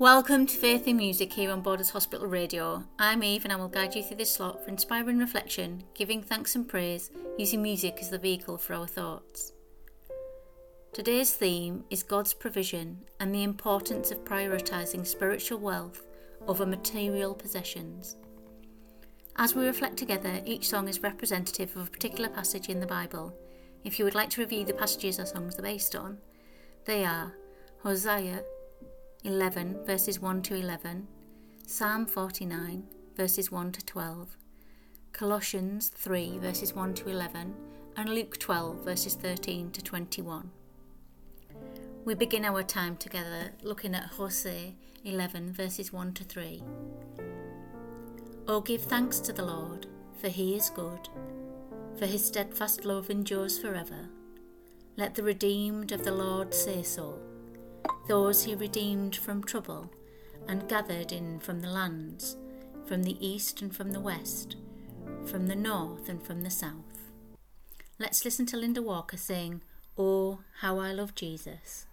Welcome to Faith in Music here on Borders Hospital Radio. I'm Eve and I will guide you through this slot for inspiring reflection, giving thanks and praise, using music as the vehicle for our thoughts. Today's theme is God's provision and the importance of prioritising spiritual wealth over material possessions. As we reflect together, each song is representative of a particular passage in the Bible. If you would like to review the passages our songs are based on, they are Hosea 11 verses 1 to 11, Psalm 49 verses 1 to 12, Colossians 3 verses 1 to 11, and Luke 12 verses 13 to 21. We begin our time together looking at Hosea 11 verses 1 to 3. Oh, give thanks to the Lord, for he is good, for his steadfast love endures forever. Let the redeemed of the Lord say so, those he redeemed from trouble and gathered in from the lands, from the east and from the west, from the north and from the south. Let's listen to Linda Walker sing, Oh, How I Love Jesus.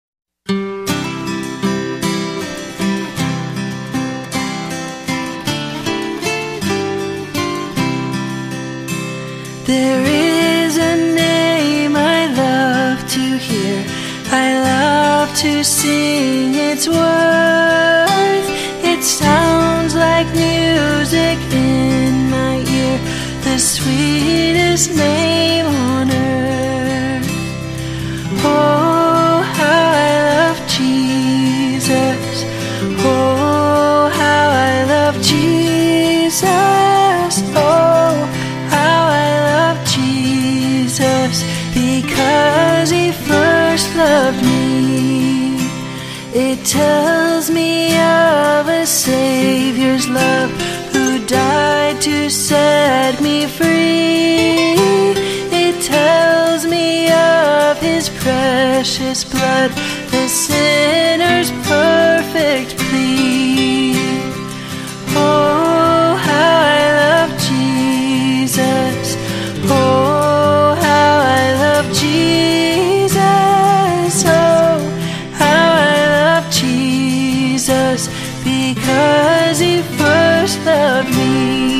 There is a name I love to hear, I love to sing its worth. It sounds like music in my ear, the sweetest name on earth. Oh, how I love Jesus. Oh, how I love Jesus. Oh, how I love Jesus, because he first loved me. It tells me of a Savior's love who died to set me free. It tells me of his precious blood, the sinner's perfect plea. Oh, how I love Jesus. Oh, how I love Jesus. Oh, how I love Jesus, because he first loved me.